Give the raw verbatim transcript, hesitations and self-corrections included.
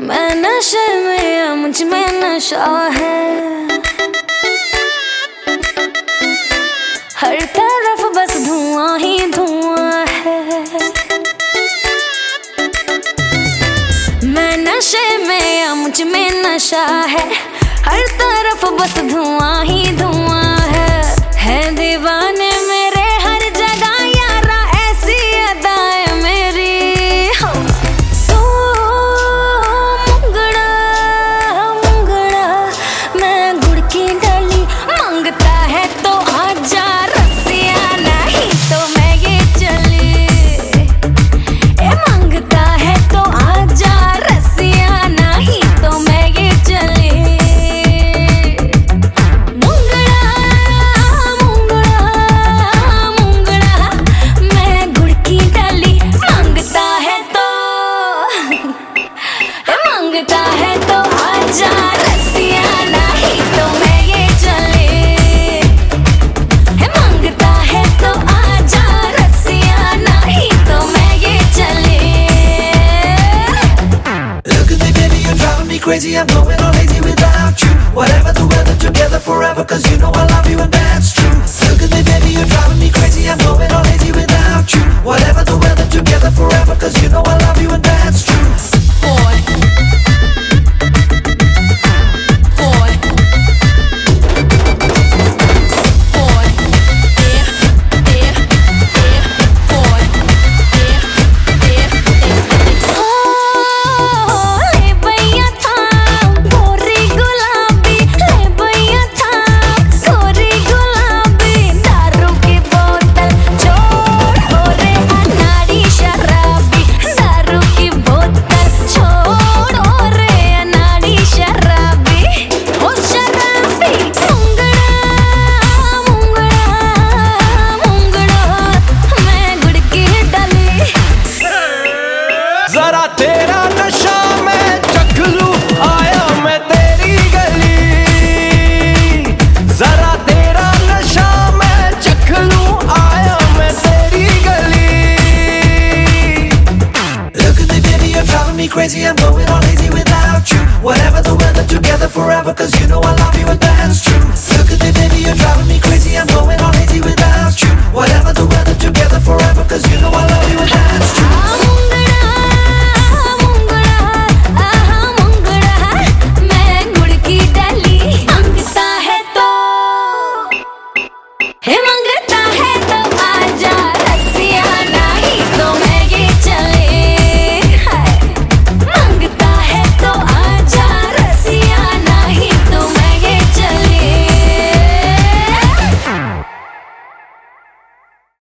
मैं नशे में या मुझ में नशा है, हर तरफ बस धुआं ही धुआं है। मैं नशे में या मुझ में नशा है, हर तरफ बस धुआं ही धुआं है। है दीवाने मेरे हर जगह यारा ऐसी अदाएं मेरी। तो मुंगड़ा मुंगड़ा मैं गुड़ की डाली, मांगता है तो आजा रसिया, नहीं तो मैं ये चली। ए मांगता है तो आजा रसिया, नहीं तो मैं ये चली। मांगता है तो आजा रसिया, नहीं तो मैं ये चले। मांगता है तो आजा रसिया, नहीं तो मैं ये चले। Look at me baby, you're driving me crazy, I'm going all lazy without you. Whatever the weather, together forever, cause you know I love you and that's true.